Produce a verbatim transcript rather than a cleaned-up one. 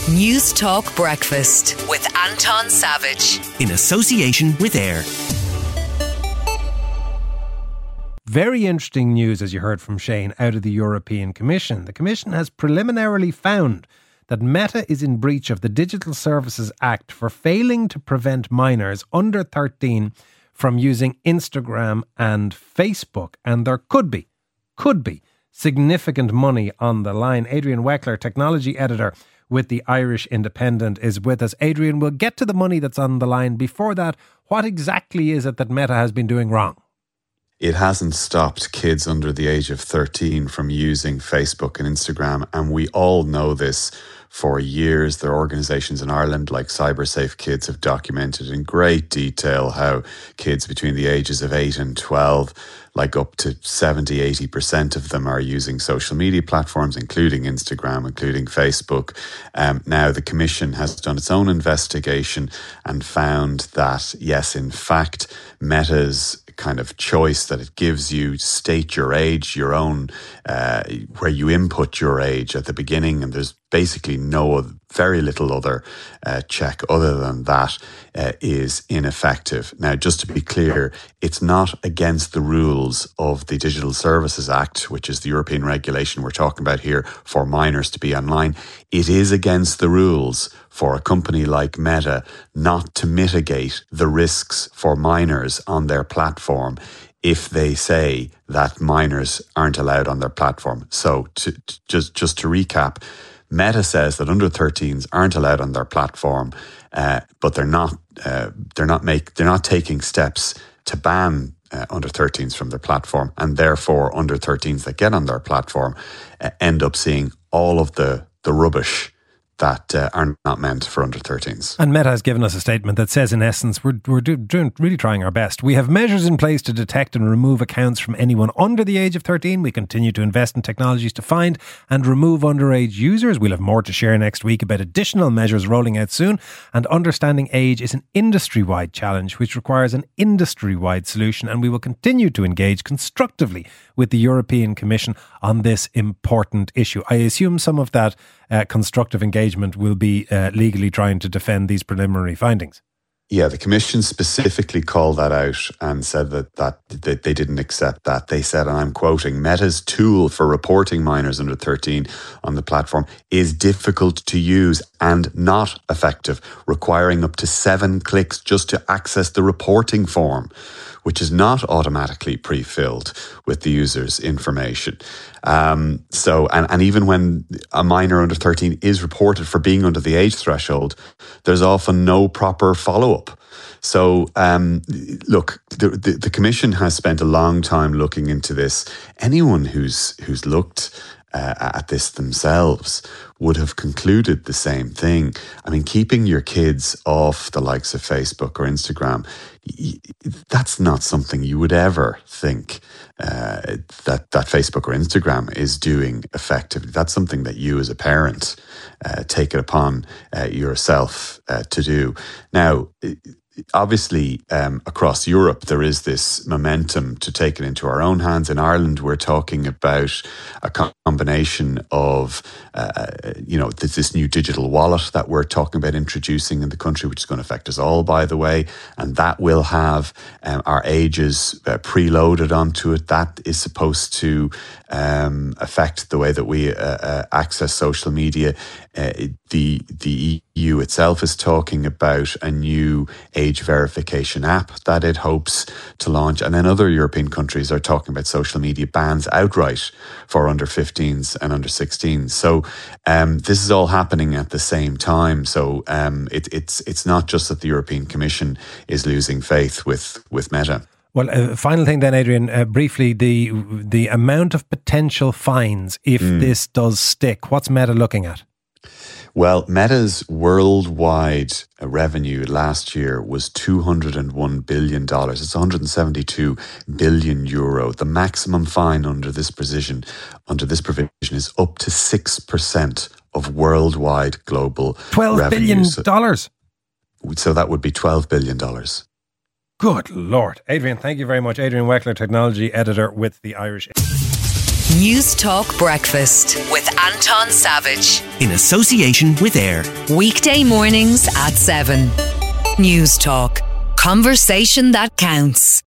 News Talk Breakfast with Anton Savage. In association with AIR. Very interesting news, as you heard from Shane, out of the European Commission. The Commission has preliminarily found that Meta is in breach of the Digital Services Act for failing to prevent minors under thirteen from using Instagram and Facebook. And there could be, could be, significant money on the line. Adrian Weckler, technology editor with the Irish Independent, is with us. Adrian, we'll get to the money that's on the line. Before that, what exactly is it that Meta has been doing wrong? It hasn't stopped kids under the age of thirteen from using Facebook and Instagram, and we all know this for years. There are organisations in Ireland like CyberSafe Kids have documented in great detail how kids between the ages of eight and twelve, like up to seventy, eighty percent of them are using social media platforms, including Instagram, including Facebook. Um, now, the Commission has done its own investigation and found that, yes, in fact, Meta's kind of choice that it gives you to state your age, your own, uh, where you input your age at the beginning, and there's basically no, very little other uh, check other than that, uh, is ineffective. Now, just to be clear, it's not against the rules of the Digital Services Act, which is the European regulation we're talking about here for minors to be online. It is against the rules for a company like Meta not to mitigate the risks for minors on their platform if they say that minors aren't allowed on their platform. So to, to, just, just to recap, Meta says that under thirteens aren't allowed on their platform, uh, but they're not uh, they're not make they're not taking steps to ban uh, under thirteens from their platform, and therefore under thirteens that get on their platform uh, end up seeing all of the the rubbish that uh, are not meant for under thirteens. And Meta has given us a statement that says, in essence, we're, we're do, doing, really trying our best. We have measures in place to detect and remove accounts from anyone under the age of thirteen. We continue to invest in technologies to find and remove underage users. We'll have more to share next week about additional measures rolling out soon. And understanding age is an industry-wide challenge which requires an industry-wide solution. And we will continue to engage constructively with the European Commission on this important issue. I assume some of that uh, constructive engagement will be uh, legally trying to defend these preliminary findings. Yeah, the Commission specifically called that out and said that, that that they didn't accept that. They said, and I'm quoting, Meta's tool for reporting minors under thirteen on the platform is difficult to use and not effective, requiring up to seven clicks just to access the reporting form, which is not automatically pre-filled with the user's information. Um, so, and, and even when a minor under thirteen is reported for being under the age threshold, there's often no proper follow-up. So, um, look, the, the, the Commission has spent a long time looking into this. Anyone who's who's looked uh, at this themselves would have concluded the same thing. I mean, keeping your kids off the likes of Facebook or Instagram, that's not something you would ever think uh, that, that Facebook or Instagram is doing effectively. That's something that you as a parent uh, take it upon uh, yourself uh, to do. Now, obviously, um, across Europe, there is this momentum to take it into our own hands. In Ireland, we're talking about a combination of, uh, you know, this, this new digital wallet that we're talking about introducing in the country, which is going to affect us all, by the way. And that will have um, our ages uh, preloaded onto it. That is supposed to um, affect the way that we uh, uh, access social media. Uh, the the E U itself is talking about a new age verification app that it hopes to launch, and then other European countries are talking about social media bans outright for under fifteens and under sixteens. So um, this is all happening at the same time. So um, it, it's it's not just that the European Commission is losing faith with with Meta. Well, uh, final thing then, Adrian, uh, briefly, the the amount of potential fines if mm. this does stick. What's Meta looking at? Well, Meta's worldwide revenue last year was two hundred one billion dollars. It's one hundred seventy-two billion euro. The maximum fine under this provision, under this provision is up to six percent of worldwide global twelve revenue. billion dollars. So, so that would be twelve billion dollars. Good Lord. Adrian, thank you very much. Adrian Weckler, technology editor with the Irish. News Talk Breakfast with Anton Savage. In association with AIR. Weekday mornings at seven. News Talk. Conversation that counts.